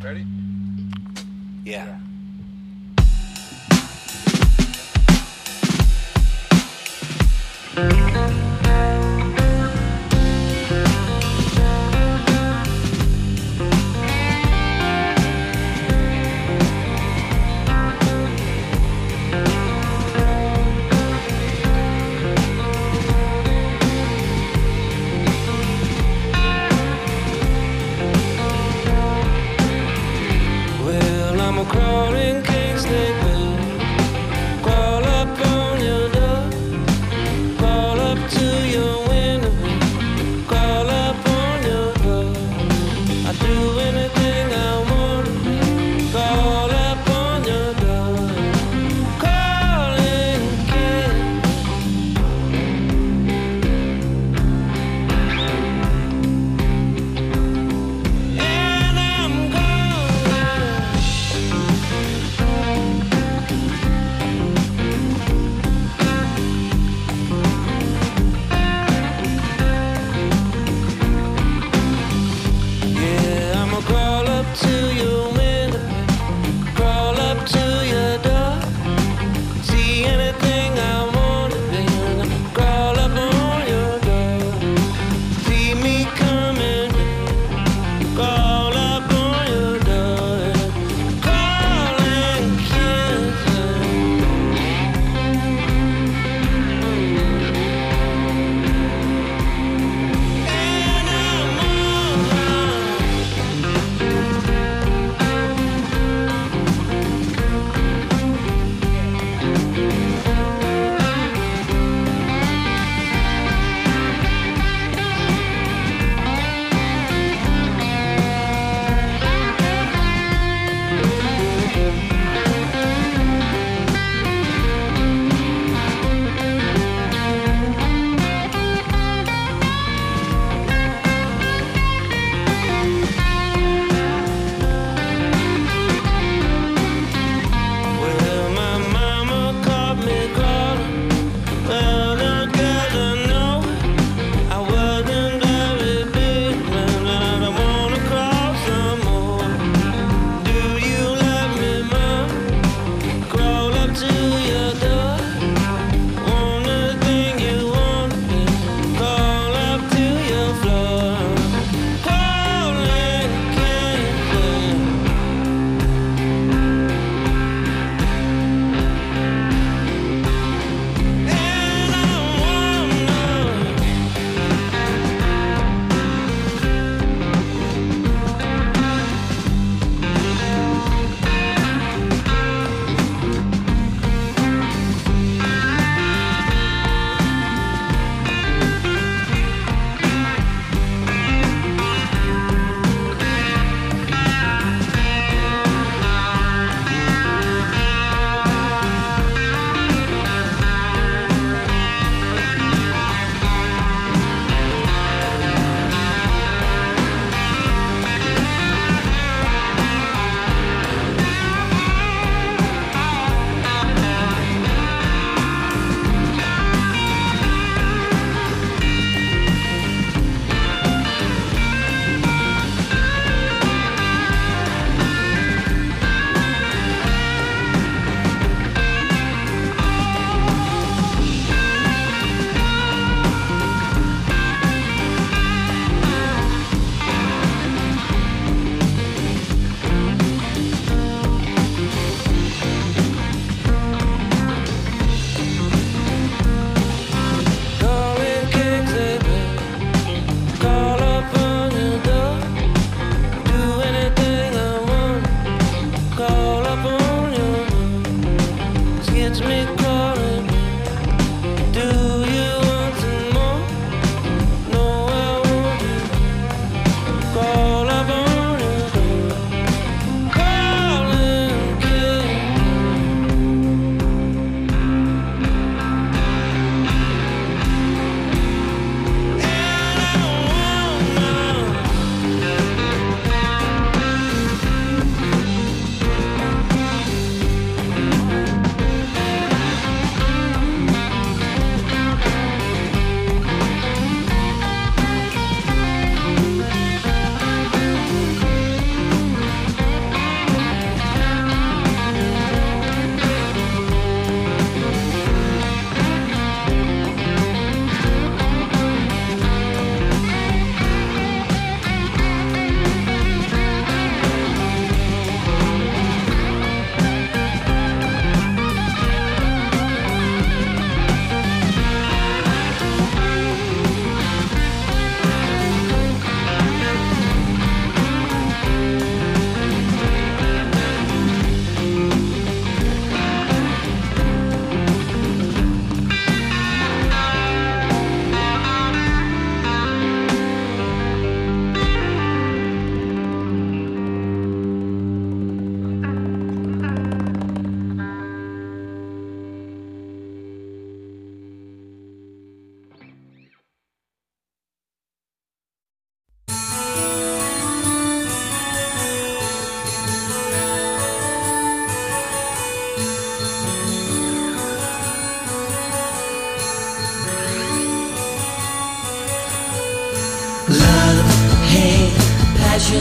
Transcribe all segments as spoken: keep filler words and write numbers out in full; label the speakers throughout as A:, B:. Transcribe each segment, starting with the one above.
A: Ready?
B: Yeah. Well, I'm a crawling king snake, crawl up on your door, crawl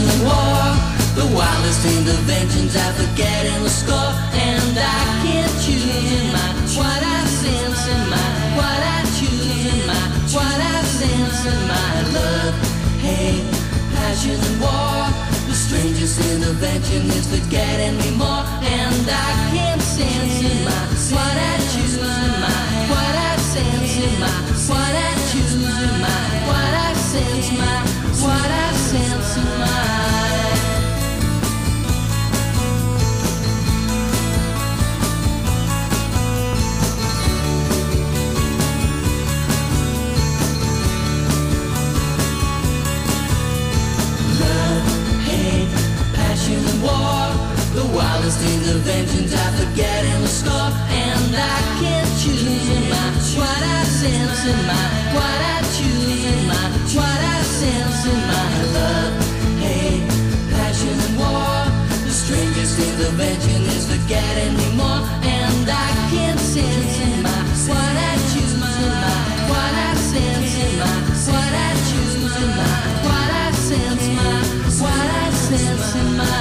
A: and war, the wildest interventions I forget in the score, and I can't choose in my what I sense in my what I choose in my what I sense in my love, hate, passion and war. The strangest intervention is forgetting me more, and I can't sense in my what I choose in my what I sense in my what I choose in my what I sense my what I sense in my. War, the wildest interventions I forget in the score, and I can't choose in my what I sense in my what I choose in my what I sense in my love, hate, passion and war. The strangest intervention is forgetting me more, and I can't sense in my what I choose in my what I sense in my what I choose in my what I sense my what I sense in my.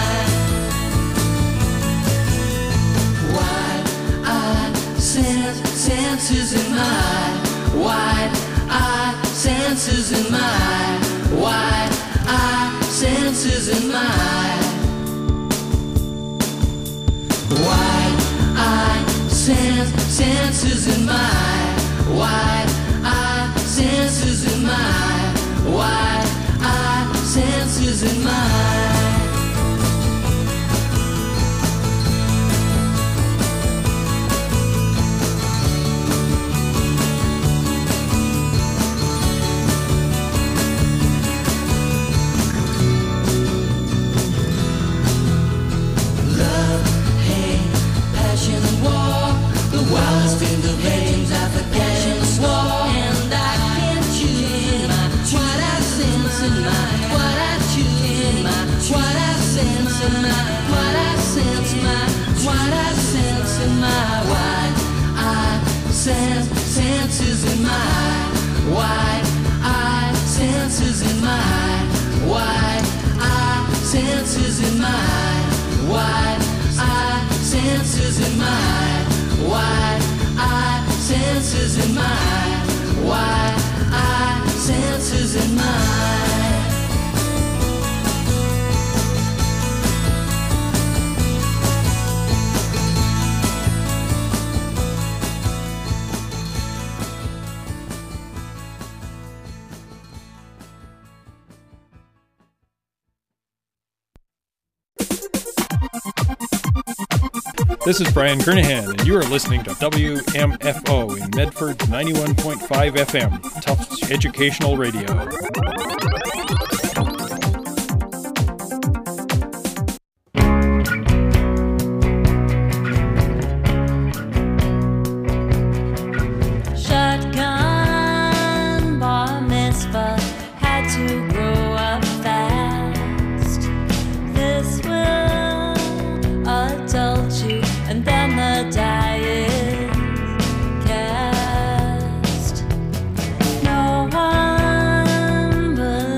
A: Senses in my wide eye, senses in my wide eye, senses in my wide eye, sense, senses in my wide eye, senses in my wide eye, senses in my. Senses in my wide eye, senses in my wide eye, senses in my wide eye, senses in my wide eye, senses in my wide eye, senses in my.
C: This is Brian Kernahan, and you are listening to W M F O in Medford's ninety-one point five F M, Tufts Educational Radio.
D: Shotgun bar mitzvah had to grow up fast. This will adult you, and then the die is cast. No one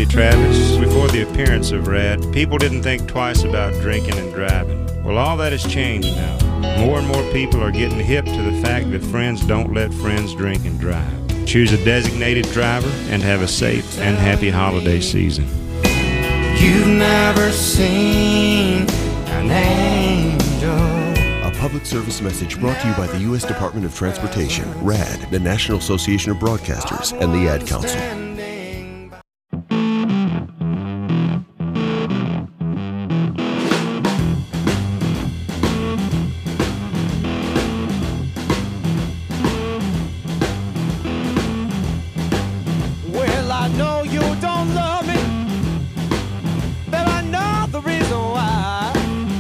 E: Randy Travis. Before the appearance of Rad, people didn't think twice about drinking and driving. Well, all that has changed now. More and more people are getting hip to the fact that friends don't let friends drink and drive. Choose a designated driver and have a safe and happy holiday season.
F: You've never seen an angel.
G: A public service message brought to you by the U S Department of Transportation, RAD, the National Association of Broadcasters, and the Ad Council.
F: Well, I know you don't love me, but I know the reason why.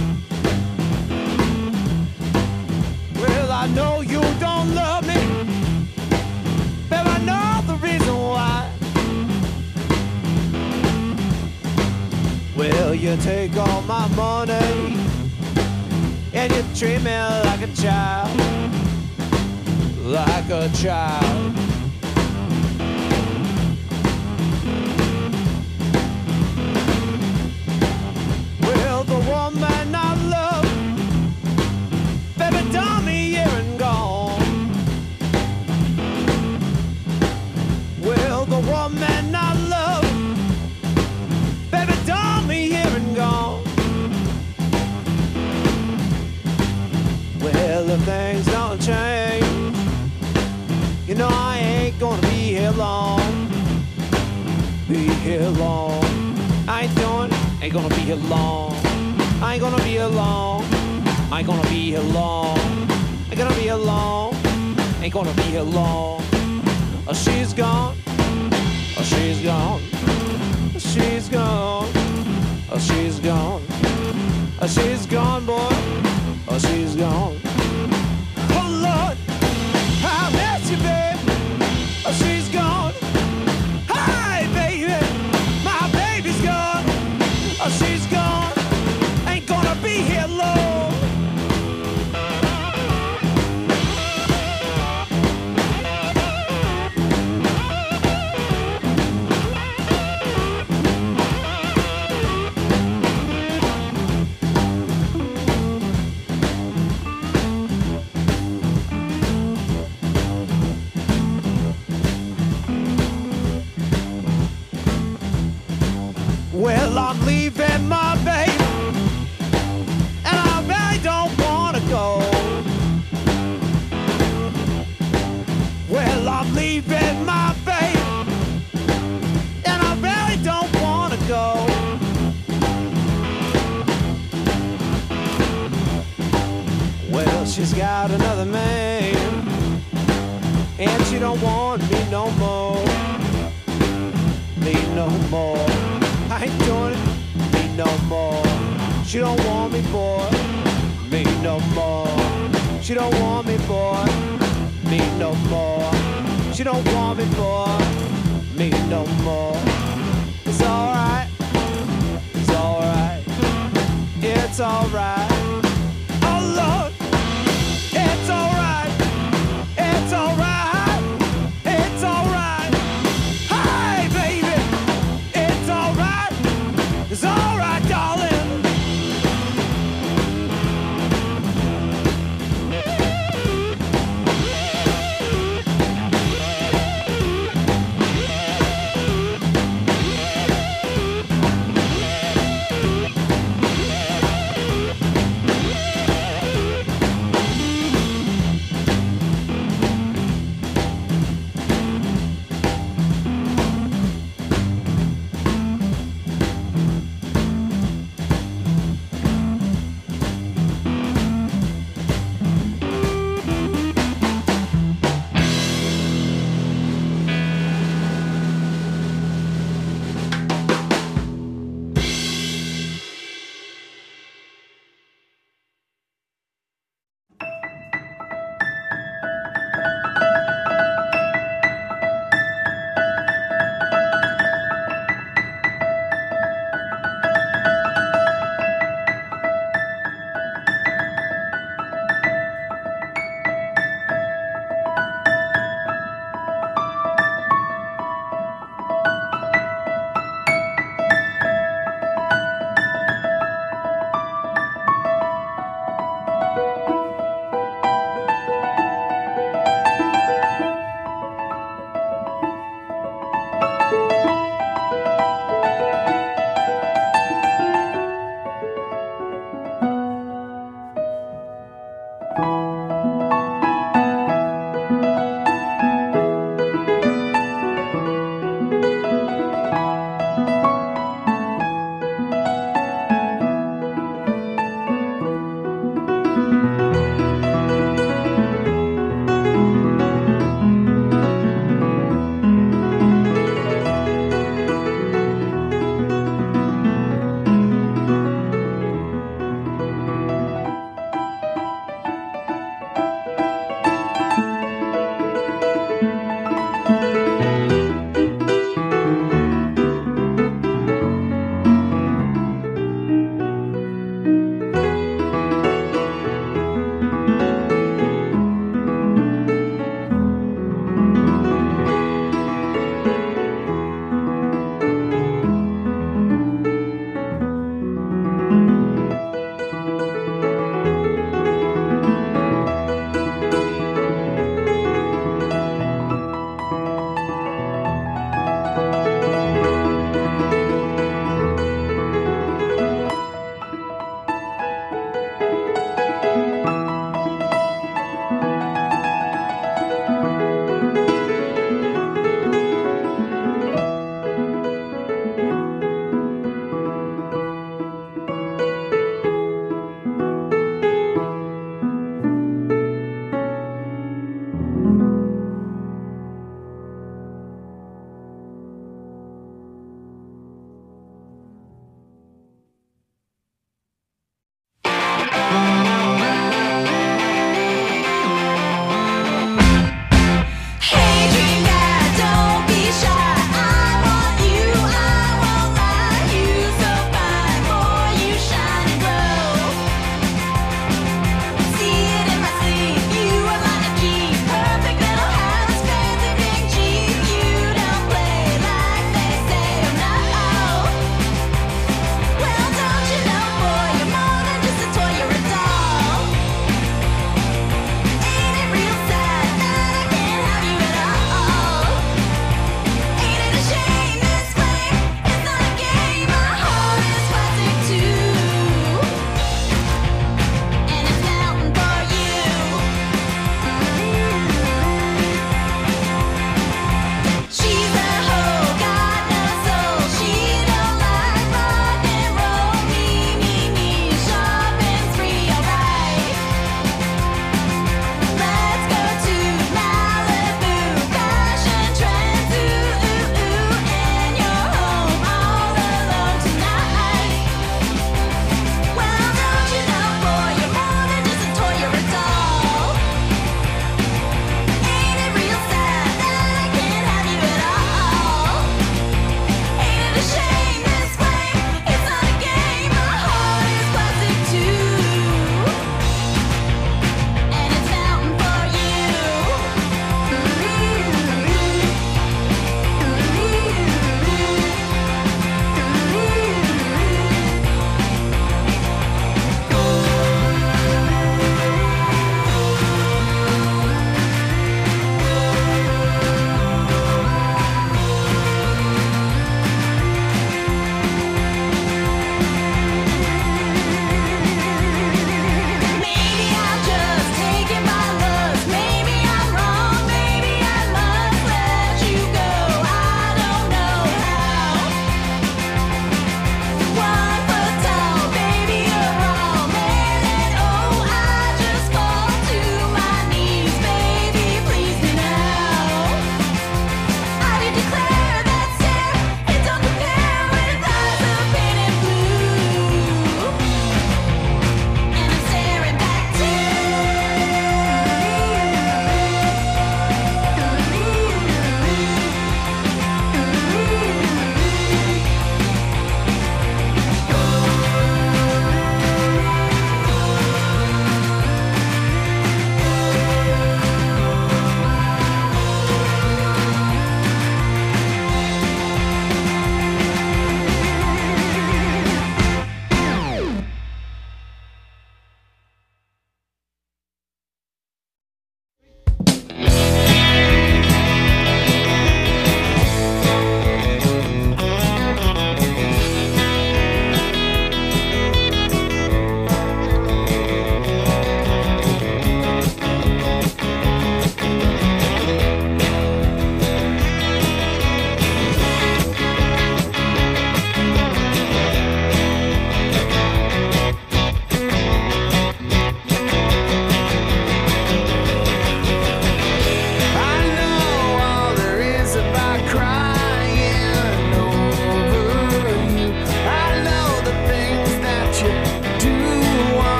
F: Well, I know you don't love me, but I know the reason why. Well, you take all my money and you treat me like a child, like a child. Well, the woman I love, baby, done me here and gone. Well, the woman I love, baby, done me here and gone. Well, if things don't change, you know I ain't gonna be here long. Be here long. I ain't doing it. Ain't gonna be here long. I ain't gonna be here long. I ain't gonna be here long. Ain't gonna be here long. Ain't gonna be here long. Oh, she's gone. Oh, she's gone. She's gone. Oh, she's gone. Oh, she's gone, boy. Oh, she's gone. Oh, Lord, I miss you, babe. Oh, she's gone. Hi, baby. My baby's gone. Oh, she's gone. Ain't gonna be here long. Well, I'm leaving my baby, and I really don't wanna go. Well, I'm leaving my baby, and I really don't wanna go. Well, she's got another man, and she don't want me no more. Me no more. I ain't doing it, me no more. She don't want me, boy, me no more. She don't want me, boy, me no more. She don't want me, boy, me no more. It's alright, it's alright, it's alright. Oh Lord, it's alright, it's alright, it's alright. Hi, baby, it's alright. It's alright, darling.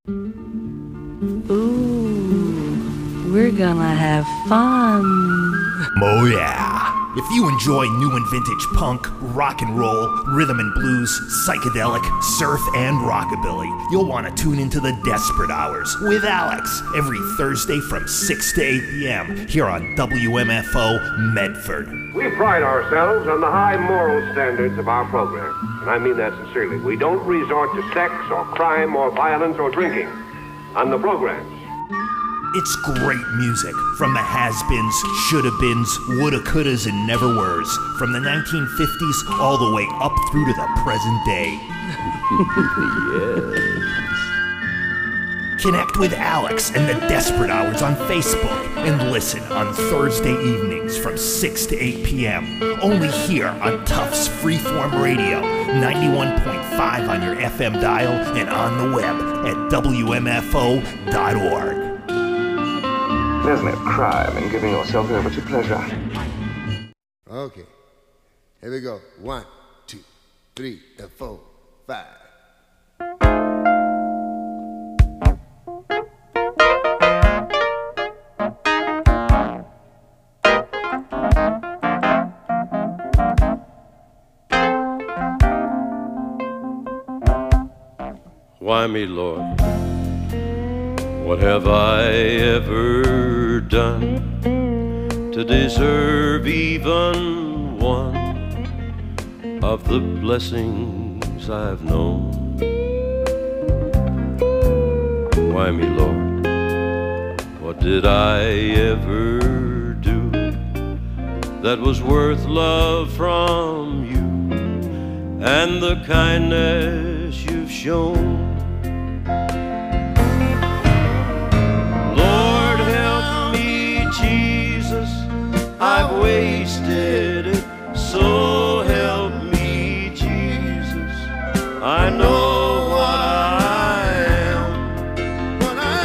D: Ooh, we're gonna have fun.
H: Oh yeah. If you enjoy new and vintage punk, rock and roll, rhythm and blues, psychedelic, surf, and rockabilly, you'll want to tune into the Desperate Hours with Alex every Thursday from six to eight p.m. here on W M F O Medford.
I: We pride ourselves on the high moral standards of our program, and I mean that sincerely. We don't resort to sex or crime or violence or drinking on the programs.
H: It's great music from the has-beens, shoulda-beens, woulda, couldas, and never-weres, from the nineteen fifties all the way up through to the present day. Yes. Connect with Alex and the Desperate Hours on Facebook and listen on Thursday evenings from six to eight p.m. only here on Tufts Freeform Radio, ninety-one point five on your F M dial and on the web at W M F O dot org.
J: There's no crime in giving yourself over to pleasure.
K: Okay, here we go. One, two, three, and four, five.
L: Why me, Lord? What have I ever done to deserve even one of the blessings I've known? Why me, Lord? What did I ever do that was worth love from you and the kindness you've shown? I've wasted it, so help me, Jesus. I know what I am, what I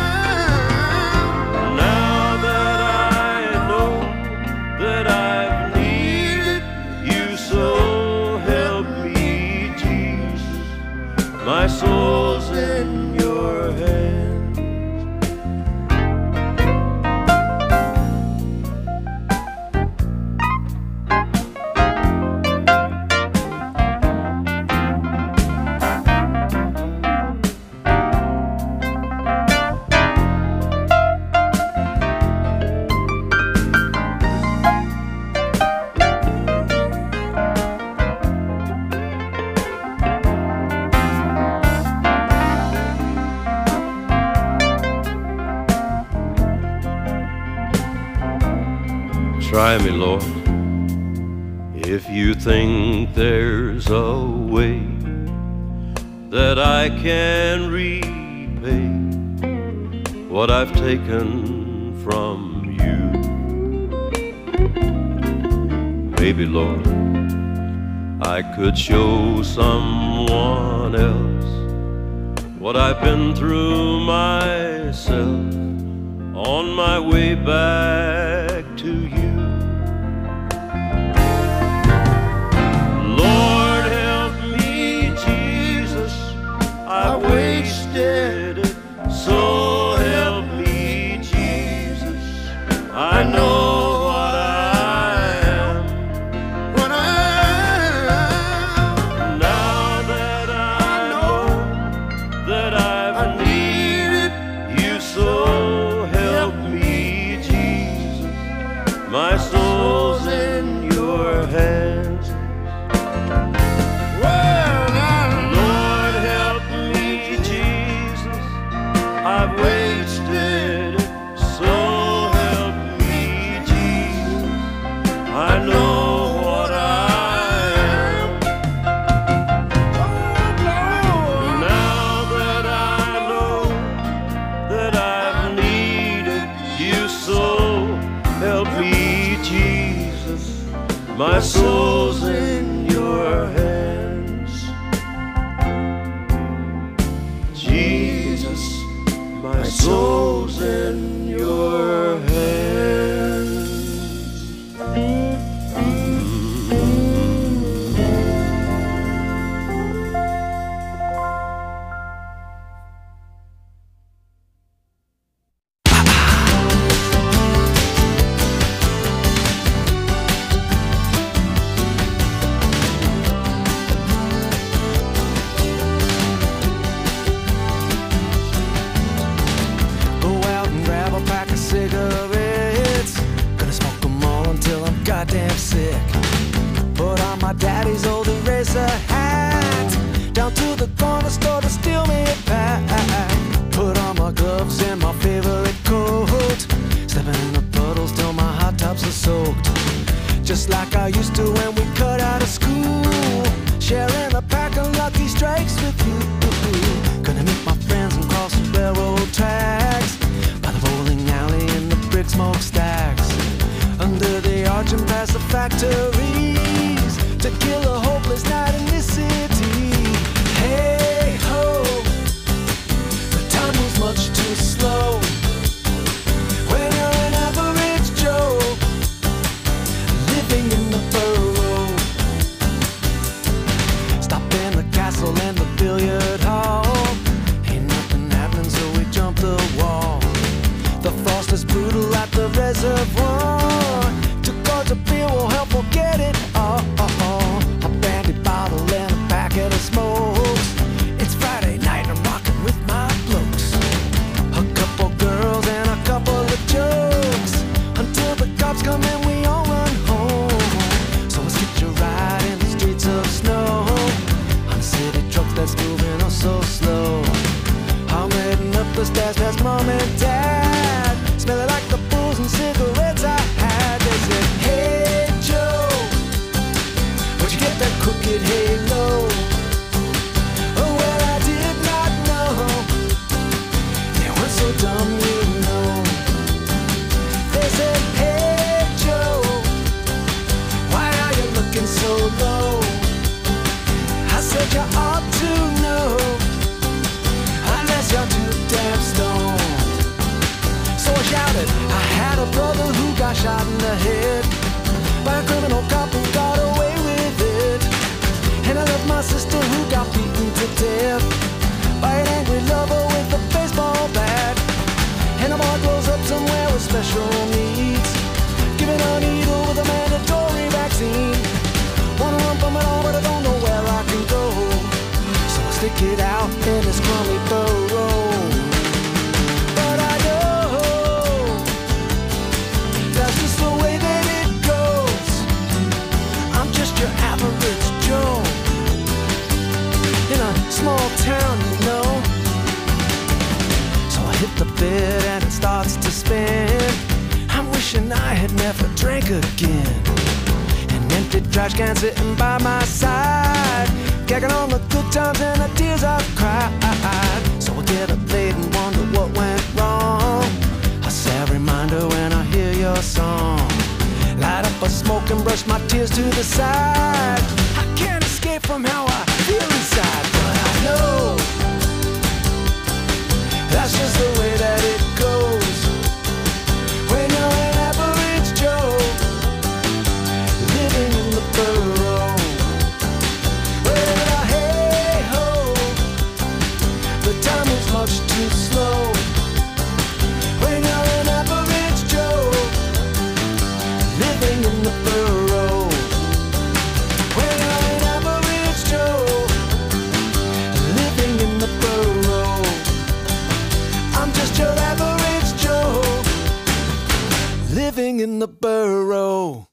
L: am. Now that I know that I've needed you, so help me, Jesus. My soul's in your hands. Try me, Lord, if you think there's a way that I can repay what I've taken from you. Maybe, Lord, I could show someone else what I've been through myself on my way back to you. I wasted it, so help me, Jesus. I know what I am, what I am. Now that I know that I've needed you, so help me, Jesus. My soul's in your hands. I've wasted it, so help me, Jesus. I know what I am. Oh, now that I know that I've needed you, so help me, Jesus. My soul's in your hands, Jesus. My soul's in your hands. Mm-hmm.
F: lipstick, put on my daddy's old eraser hat, down to the corner store to steal me a pack, put on my gloves and my favorite coat, stepping in the puddles till my hot tops are soaked, just like I used to when we cut out of school, sharing a pack of Lucky Strikes with you. Gonna meet my friends and cross the railroad tracks, by the bowling alley and the brick smokestacks, under the arch and past the factories, to kill a hopeless night in this city. Hey ho, the time moves much too slow when you're an average Joe, living in the borough. Stop in the castle and the billiard hall, ain't nothing happening so we jump the wall. The frost is brutal at the reservoir, two quarts of beer will help forget it all. A brandy bottle and a packet of smokes, it's Friday night and I'm rocking with my blokes, a couple girls and a couple of jokes, until the cops come and we all run home. So let's get your ride in the streets of snow, on a city truck that's moving oh so slow. I'm heading up the stairs past mom and dad, smelling like the booze and cigarettes I had. They said, hey Joe, where'd you get that crooked halo? Oh well, I did not know, they weren't so dumb, you know. They said, hey Joe, why are you looking so low? I said you ought to know, unless you're too damn stoned. So I shouted, I had a brother who got shot in the head by a criminal cop who got away with it, and I love my sister who got beaten to death by an angry lover with a baseball bat, and a boy grows up somewhere with special needs, given a needle with a mandatory vaccine. Wanna run from it all but I don't know where I can go, so I stick it out in this crummy burrow. But I know that's just the way that it goes, I'm just your average Joe, in a small town, you know. So I hit the bed and it starts to spin, I'm wishing I had never drank again. An empty trash can sitting by my side, gagging on the good times and the tears I've cried. So I get up late and wonder what went wrong, a sad reminder when I hear your song. Light up a smoke and brush my tears to the side, I can't escape from how I feel inside. But I know that's just the way that it goes when you're an average Joe, living in the borough. Well, hey ho, the time is much too slow when you're an average Joe, living in the borough. When you're an average Joe, living in the borough. I'm just your average Joe, living in the borough.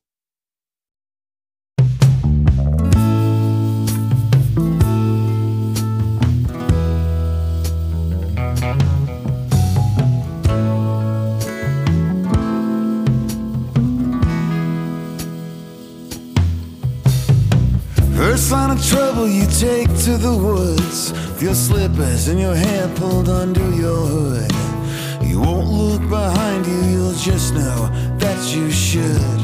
M: First sign of trouble you take to the woods, with your slippers and your hair pulled under your hood. You won't look behind you, you'll just know that you should.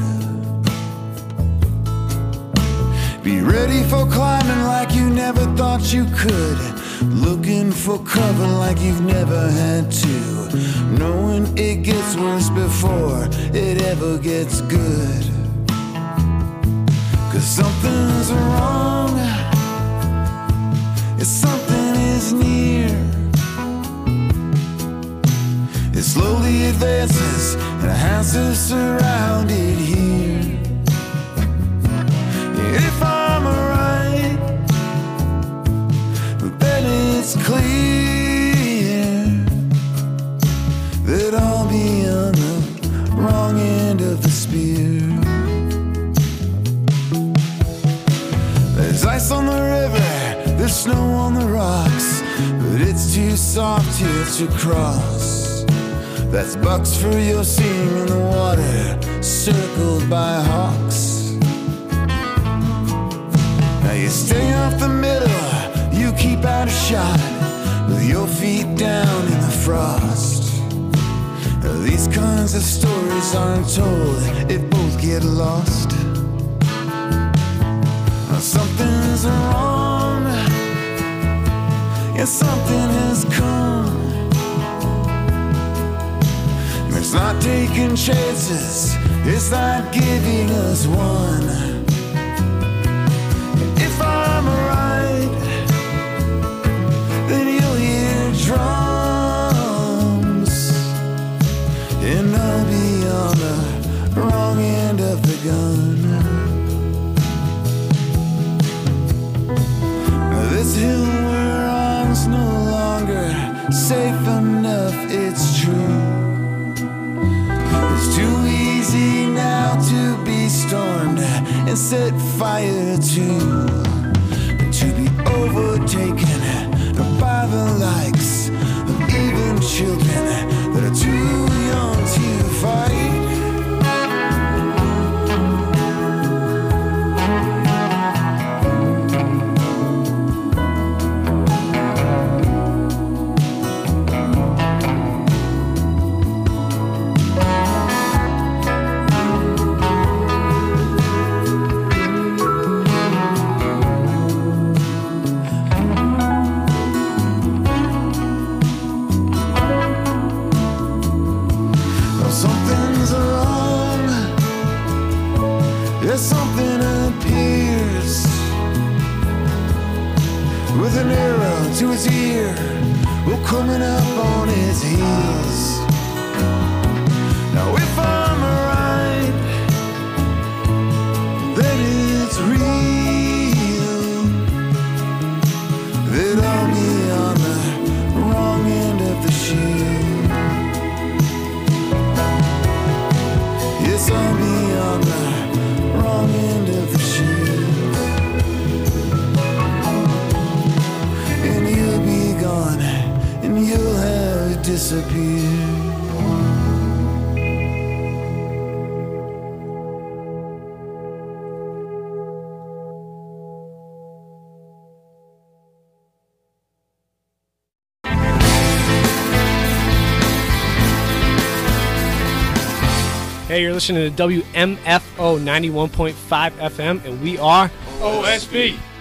M: Be ready for climbing like you never thought you could, looking for cover like you've never had to, knowing it gets worse before it ever gets good. Cause something's wrong, if something is near, it slowly advances and houses surrounded here. If I'm right, then it's clear that I'll be on the wrong end of the spear. ice on the river, there's snow on the rocks, but it's too soft here to cross. That's bucks for your seeing in the water, circled by hawks. Now you stay off the middle, you keep out of shot, with your feet down in the frost. Now these kinds of stories aren't told if both get lost. Now something's wrong, yeah, something has come. It's not taking chances, it's not giving us one. If I'm right, then you'll hear drums, and I'll be on the wrong end of the gun. This hill we're on's no longer safe enough, it's true. It's too easy now to be stormed and set fire to, to be overtaken by the likes of even children that are too young to fight. Something appears with an arrow to his ear, well, coming up on his heels. Now if I'm right, then it's real, that I'll be on the wrong end of the shield. Yes, I'll be on the wrong end of the shield, and you'll be gone, and you'll have disappeared.
N: Hey, you're listening to W M F O ninety-one point five F M, and we are
C: O S B.